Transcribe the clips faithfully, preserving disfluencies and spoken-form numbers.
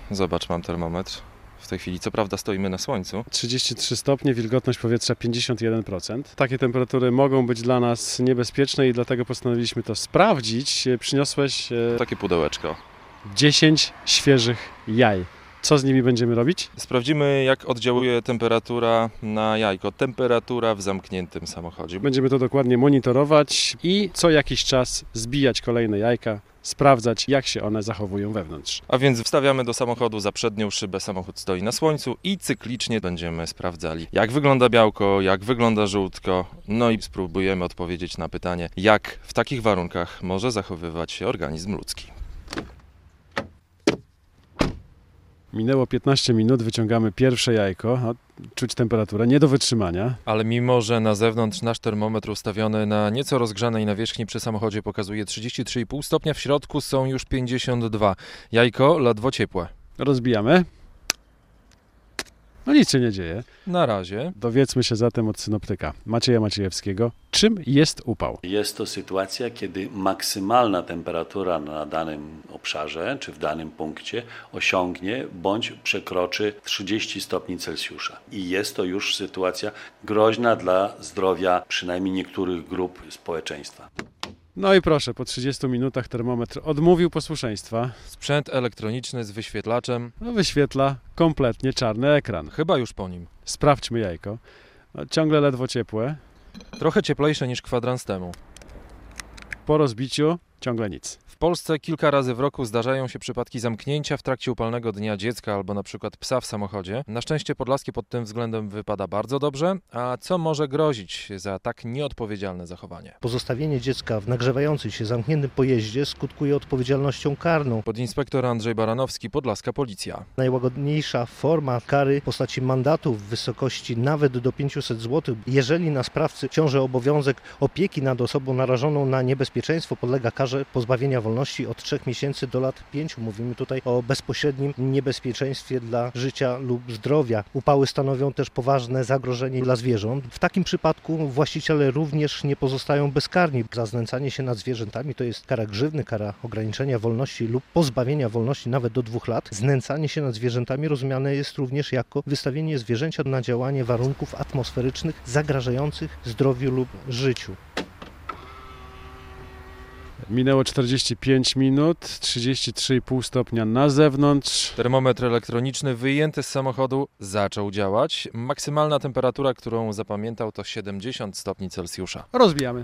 Zobacz, mam termometr. W tej chwili co prawda stoimy na słońcu. trzydzieści trzy stopnie, wilgotność powietrza pięćdziesiąt jeden procent. Takie temperatury mogą być dla nas niebezpieczne i dlatego postanowiliśmy to sprawdzić. Przyniosłeś e, Takie pudełeczko. dziesięć świeżych jaj. Co z nimi będziemy robić? Sprawdzimy, jak oddziałuje temperatura na jajko. Temperatura w zamkniętym samochodzie. Będziemy to dokładnie monitorować i co jakiś czas zbijać kolejne jajka, sprawdzać, jak się one zachowują wewnątrz. A więc wstawiamy do samochodu za przednią szybę, samochód stoi na słońcu i cyklicznie będziemy sprawdzali, jak wygląda białko, jak wygląda żółtko, no i spróbujemy odpowiedzieć na pytanie, jak w takich warunkach może zachowywać się organizm ludzki. Minęło piętnaście minut, wyciągamy pierwsze jajko, czuć temperaturę, nie do wytrzymania. Ale mimo, że na zewnątrz nasz termometr ustawiony na nieco rozgrzanej nawierzchni przy samochodzie pokazuje trzydzieści trzy i pół stopnia, w środku są już pięćdziesiąt dwa. Jajko ledwo ciepłe. Rozbijamy. No nic się nie dzieje. Na razie. Dowiedzmy się zatem od synoptyka Macieja Maciejewskiego, czym jest upał. Jest to sytuacja, kiedy maksymalna temperatura na danym obszarze czy w danym punkcie osiągnie bądź przekroczy trzydzieści stopni Celsjusza. I jest to już sytuacja groźna dla zdrowia przynajmniej niektórych grup społeczeństwa. No i proszę, po trzydziestu minutach termometr odmówił posłuszeństwa. Sprzęt elektroniczny z wyświetlaczem. No, wyświetla kompletnie czarny ekran. Chyba już po nim. Sprawdźmy jajko. No, ciągle ledwo ciepłe. Trochę cieplejsze niż kwadrans temu. Po rozbiciu ciągle nic. W Polsce kilka razy w roku zdarzają się przypadki zamknięcia w trakcie upalnego dnia dziecka albo na przykład psa w samochodzie. Na szczęście Podlaskie pod tym względem wypada bardzo dobrze. A co może grozić za tak nieodpowiedzialne zachowanie? Pozostawienie dziecka w nagrzewającym się zamkniętym pojeździe skutkuje odpowiedzialnością karną. Podinspektor Andrzej Baranowski, Podlaska Policja. Najłagodniejsza forma kary w postaci mandatu w wysokości nawet do pięćset złotych. Jeżeli na sprawcy ciąży obowiązek opieki nad osobą narażoną na niebezpieczeństwo, podlega karze pozbawienia wolności od trzech miesięcy do lat pięciu. Mówimy tutaj o bezpośrednim niebezpieczeństwie dla życia lub zdrowia. Upały stanowią też poważne zagrożenie dla zwierząt. W takim przypadku właściciele również nie pozostają bezkarni. Za znęcanie się nad zwierzętami to jest kara grzywny, kara ograniczenia wolności lub pozbawienia wolności nawet do dwóch lat. Znęcanie się nad zwierzętami rozumiane jest również jako wystawienie zwierzęcia na działanie warunków atmosferycznych zagrażających zdrowiu lub życiu. Minęło czterdzieści pięć minut, trzydzieści trzy i pół stopnia na zewnątrz. Termometr elektroniczny wyjęty z samochodu zaczął działać. Maksymalna temperatura, którą zapamiętał, to siedemdziesiąt stopni Celsjusza. Rozbijamy.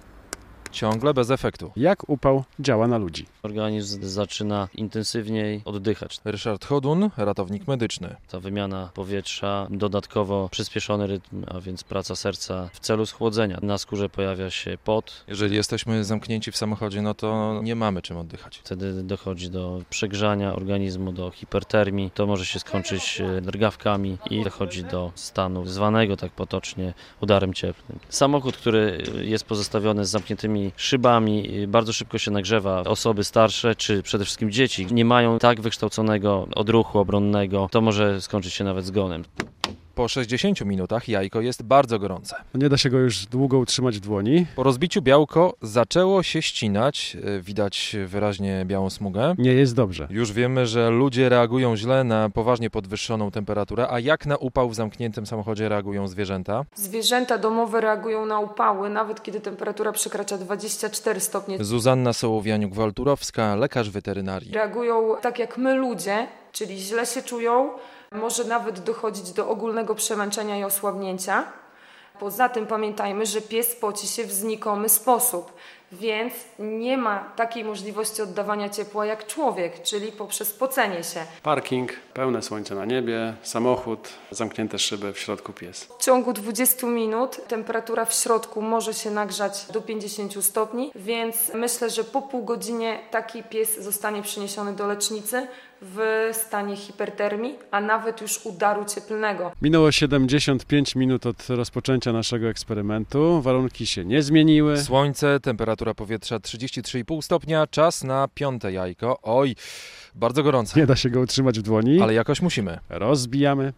Ciągle bez efektu. Jak upał działa na ludzi? Organizm zaczyna intensywniej oddychać. Ryszard Chodun, ratownik medyczny. Ta wymiana powietrza, dodatkowo przyspieszony rytm, a więc praca serca w celu schłodzenia. Na skórze pojawia się pot. Jeżeli jesteśmy zamknięci w samochodzie, no to nie mamy czym oddychać. Wtedy dochodzi do przegrzania organizmu, do hipertermii. To może się skończyć drgawkami i dochodzi do stanu zwanego tak potocznie udarem cieplnym. Samochód, który jest pozostawiony z zamkniętymi szybami, bardzo szybko się nagrzewa. Osoby starsze, czy przede wszystkim dzieci, nie mają tak wykształconego odruchu obronnego. To może skończyć się nawet zgonem. Po sześćdziesięciu minutach jajko jest bardzo gorące. Nie da się go już długo utrzymać w dłoni. Po rozbiciu białko zaczęło się ścinać. Widać wyraźnie białą smugę. Nie jest dobrze. Już wiemy, że ludzie reagują źle na poważnie podwyższoną temperaturę. A jak na upał w zamkniętym samochodzie reagują zwierzęta? Zwierzęta domowe reagują na upały, nawet kiedy temperatura przekracza dwadzieścia cztery stopnie. Zuzanna Sołowianiuk-Walturowska, lekarz weterynarii. Reagują tak jak my ludzie, czyli źle się czują. Może nawet dochodzić do ogólnego przemęczenia i osłabnięcia. Poza tym pamiętajmy, że pies poci się w znikomy sposób, więc nie ma takiej możliwości oddawania ciepła jak człowiek, czyli poprzez pocenie się. Parking, pełne słońce na niebie, samochód, zamknięte szyby, w środku pies. W ciągu dwudziestu minut temperatura w środku może się nagrzać do pięćdziesięciu stopni, więc myślę, że po pół godzinie taki pies zostanie przeniesiony do lecznicy w stanie hipertermii, a nawet już udaru cieplnego. Minęło siedemdziesiąt pięć minut od rozpoczęcia naszego eksperymentu. Warunki się nie zmieniły. Słońce, temperatura powietrza trzydzieści trzy i pół stopnia. Czas na piąte jajko. Oj, bardzo gorące. Nie da się go utrzymać w dłoni. Ale jakoś musimy. Rozbijamy.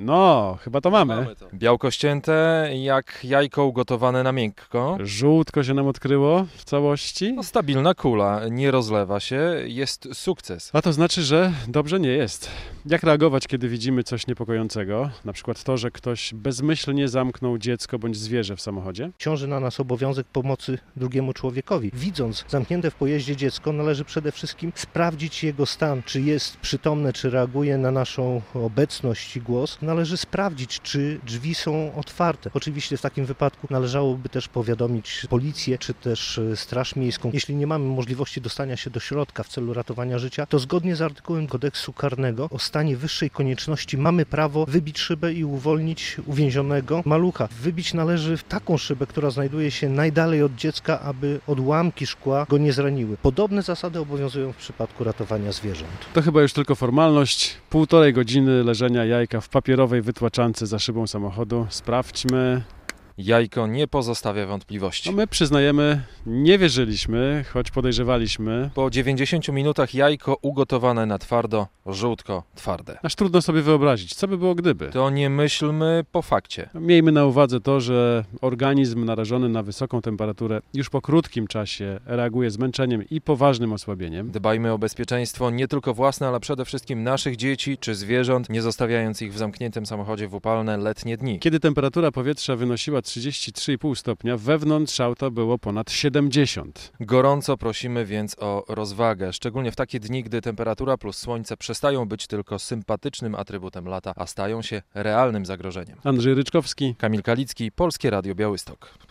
No, chyba to mamy. Białko ścięte, jak jajko ugotowane na miękko. Żółtko się nam odkryło w całości. No, stabilna kula, nie rozlewa się, jest sukces. A to znaczy, że dobrze nie jest. Jak reagować, kiedy widzimy coś niepokojącego? Na przykład to, że ktoś bezmyślnie zamknął dziecko bądź zwierzę w samochodzie? Ciąży na nas obowiązek pomocy drugiemu człowiekowi. Widząc zamknięte w pojeździe dziecko, należy przede wszystkim sprawdzić jego stan, czy jest przytomne, czy reaguje na naszą obecność i głos. Należy sprawdzić, czy drzwi są otwarte. Oczywiście w takim wypadku należałoby też powiadomić policję, czy też straż miejską. Jeśli nie mamy możliwości dostania się do środka w celu ratowania życia, to zgodnie z artykułem kodeksu karnego o stanie wyższej konieczności mamy prawo wybić szybę i uwolnić uwięzionego malucha. Wybić należy taką szybę, która znajduje się najdalej od dziecka, aby odłamki szkła go nie zraniły. Podobne zasady obowiązują w przypadku ratowania zwierząt. To chyba już tylko formalność. Półtorej godziny leżenia jajka w papierowej wytłaczance za szybą samochodu. Sprawdźmy. Jajko nie pozostawia wątpliwości. No my przyznajemy, nie wierzyliśmy, choć podejrzewaliśmy. Po dziewięćdziesięciu minutach jajko ugotowane na twardo, żółtko twarde. Aż trudno sobie wyobrazić, co by było gdyby. To nie myślmy po fakcie. Miejmy na uwadze to, że organizm narażony na wysoką temperaturę już po krótkim czasie reaguje zmęczeniem i poważnym osłabieniem. Dbajmy o bezpieczeństwo nie tylko własne, ale przede wszystkim naszych dzieci czy zwierząt, nie zostawiając ich w zamkniętym samochodzie w upalne letnie dni. Kiedy temperatura powietrza wynosiła trzydzieści trzy i pół stopnia, wewnątrz auta było ponad siedemdziesiąt. Gorąco prosimy więc o rozwagę, szczególnie w takie dni, gdy temperatura plus słońce przestają być tylko sympatycznym atrybutem lata, a stają się realnym zagrożeniem. Andrzej Ryczkowski. Kamil Kalicki, Polskie Radio Białystok.